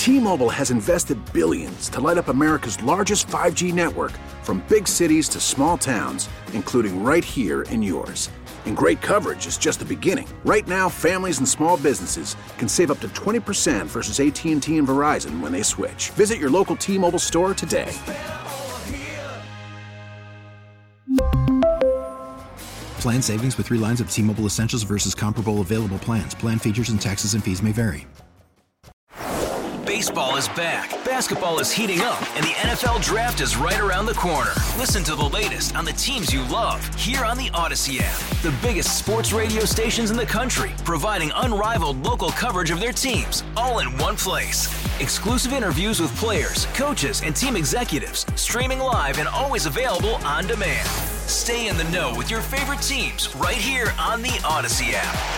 T-Mobile has invested billions to light up America's largest 5G network, from big cities to small towns, including right here in yours. And great coverage is just the beginning. Right now, families and small businesses can save up to 20% versus AT&T and Verizon when they switch. Visit your local T-Mobile store today. Plan savings with 3 lines of T-Mobile Essentials versus comparable available plans. Plan features and taxes and fees may vary. Baseball is back, basketball is heating up, and the NFL Draft is right around the corner. Listen to the latest on the teams you love here on the Odyssey app. The biggest sports radio stations in the country, providing unrivaled local coverage of their teams, all in one place. Exclusive interviews with players, coaches, and team executives, streaming live and always available on demand. Stay in the know with your favorite teams right here on the Odyssey app.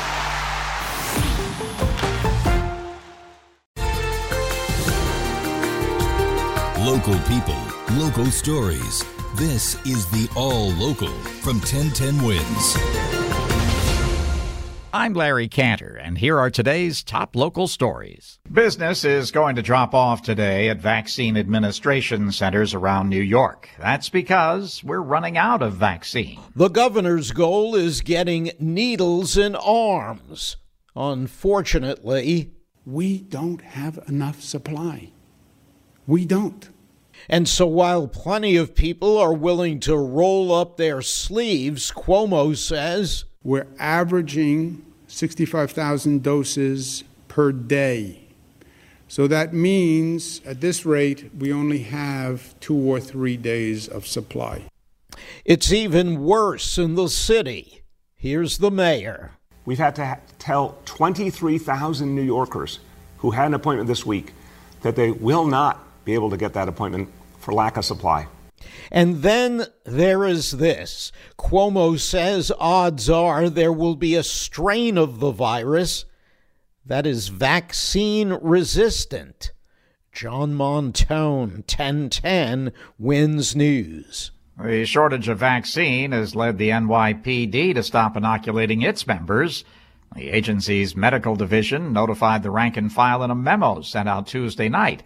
Local people, local stories. This is the All Local from 1010 Wins. I'm Larry Cantor, and here are today's top local stories. Business is going to drop off today at vaccine administration centers around New York. That's because we're running out of vaccine. The governor's goal is getting needles in arms. Unfortunately, we don't have enough supply. We don't. And so while plenty of people are willing to roll up their sleeves, Cuomo says, we're averaging 65,000 doses per day. So that means at this rate, we only have 2 or 3 days of supply. It's even worse in the city. Here's the mayor. We've had to tell 23,000 New Yorkers who had an appointment this week that they will not be able to get that appointment for lack of supply. And then there is this. Cuomo says odds are there will be a strain of the virus that is vaccine resistant. John Montone, 1010 Wins News. The shortage of vaccine has led the NYPD to stop inoculating its members. The agency's medical division notified the rank and file in a memo sent out Tuesday night.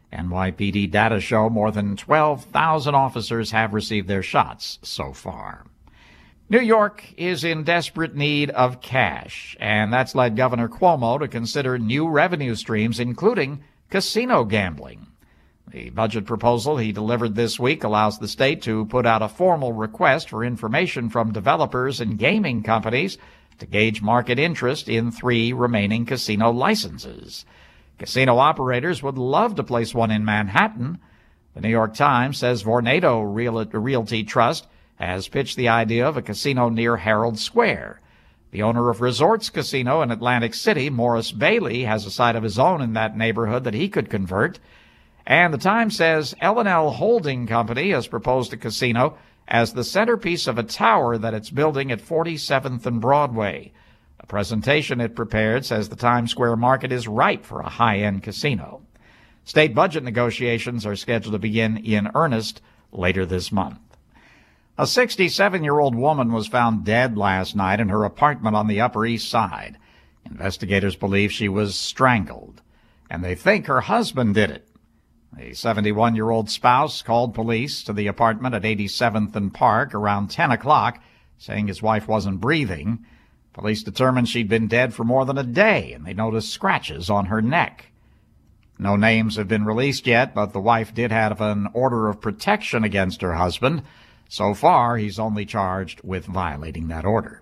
NYPD data show more than 12,000 officers have received their shots so far. New York is in desperate need of cash, and that's led Governor Cuomo to consider new revenue streams, including casino gambling. The budget proposal he delivered this week allows the state to put out a formal request for information from developers and gaming companies to gauge market interest in 3 remaining casino licenses. Casino operators would love to place one in Manhattan. The New York Times says Vornado Realty Trust has pitched the idea of a casino near Herald Square. The owner of Resorts Casino in Atlantic City, Morris Bailey, has a site of his own in that neighborhood that he could convert. And the Times says L&L Holding Company has proposed a casino as the centerpiece of a tower that it's building at 47th and Broadway. A presentation it prepared says the Times Square market is ripe for a high-end casino. State budget negotiations are scheduled to begin in earnest later this month. A 67-year-old woman was found dead last night in her apartment on the Upper East Side. Investigators believe she was strangled, and they think her husband did it. The 71-year-old spouse called police to the apartment at 87th and Park around 10 o'clock, saying his wife wasn't breathing. Police determined she'd been dead for more than a day, and they noticed scratches on her neck. No names have been released yet, but the wife did have an order of protection against her husband. So far, he's only charged with violating that order.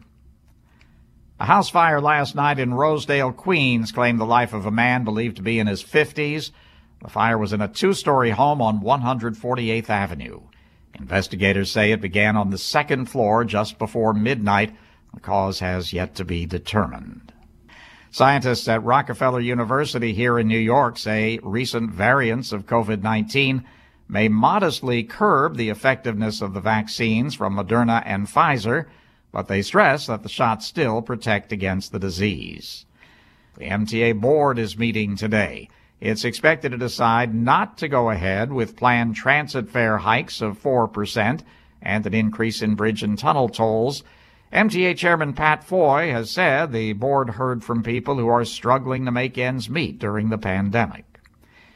A house fire last night in Rosedale, Queens, claimed the life of a man believed to be in his 50s. The fire was in a 2-story home on 148th Avenue. Investigators say it began on the 2nd floor just before midnight. The cause has yet to be determined. Scientists at Rockefeller University here in New York say recent variants of COVID-19 may modestly curb the effectiveness of the vaccines from Moderna and Pfizer, but they stress that the shots still protect against the disease. The MTA board is meeting today. It's expected to decide not to go ahead with planned transit fare hikes of 4% and an increase in bridge and tunnel tolls. MTA Chairman Pat Foy has said the board heard from people who are struggling to make ends meet during the pandemic.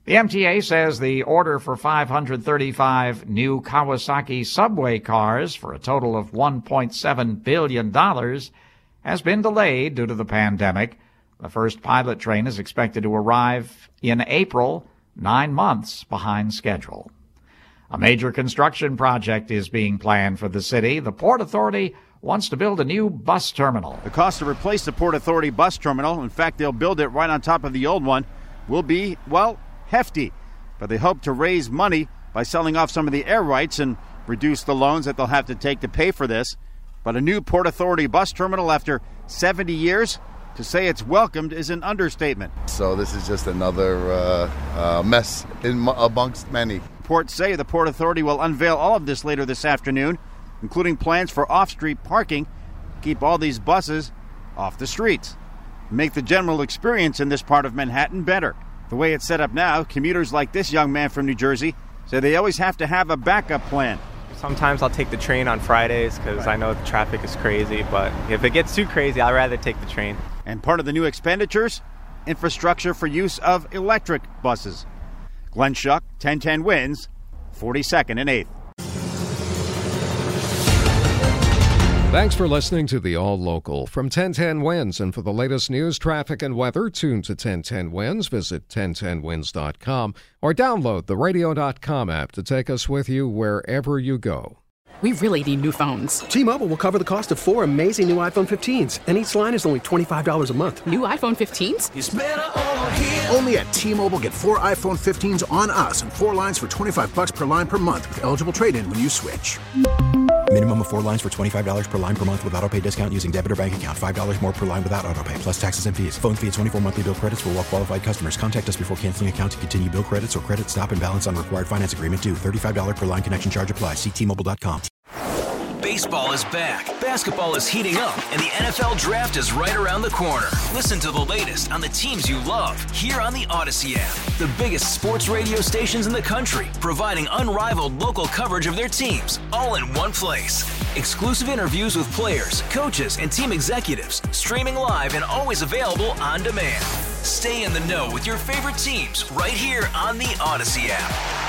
The MTA says the order for 535 new Kawasaki subway cars for a total of $1.7 billion has been delayed due to the pandemic. The first pilot train is expected to arrive in April, 9 months behind schedule. A major construction project is being planned for the city. The Port Authority wants to build a new bus terminal. The cost to replace the Port Authority bus terminal, in fact, they'll build it right on top of the old one, will be, well, hefty. But they hope to raise money by selling off some of the air rights and reduce the loans that they'll have to take to pay for this. But a new Port Authority bus terminal after 70 years, to say it's welcomed is an understatement. So this is just another mess amongst many. Reports say the Port Authority will unveil all of this later this afternoon, including plans for off-street parking to keep all these buses off the streets, make the general experience in this part of Manhattan better. The way it's set up now, commuters like this young man from New Jersey say they always have to have a backup plan. Sometimes I'll take the train on Fridays because I know the traffic is crazy, but if it gets too crazy, I'd rather take the train. And part of the new expenditures, infrastructure for use of electric buses. Glenn Schuck, 1010 wins, 42nd and 8th. Thanks for listening to the All Local from 1010 Wins. And for the latest news, traffic, and weather, tune to 1010 Wins. Visit 1010wins.com or download the radio.com app to take us with you wherever you go. We really need new phones. T-Mobile will cover the cost of 4 amazing new iPhone 15s, and each line is only $25 a month. New iPhone 15s? It's better over here. Only at T-Mobile, get 4 iPhone 15s on us and 4 lines for $25 per line per month with eligible trade-in when you switch. Minimum of 4 lines for $25 per line per month with autopay discount using debit or bank account. $5 more per line without autopay, plus taxes and fees. Phone fee at 24 monthly bill credits for well-qualified customers. Contact us before canceling account to continue bill credits or credit stop and balance on required finance agreement due. $35 per line connection charge applies. See T-Mobile.com. Baseball is back, basketball is heating up, and the NFL Draft is right around the corner. Listen to the latest on the teams you love here on the Odyssey app. The biggest sports radio stations in the country, providing unrivaled local coverage of their teams, all in one place. Exclusive interviews with players, coaches, and team executives, streaming live and always available on demand. Stay in the know with your favorite teams right here on the Odyssey app.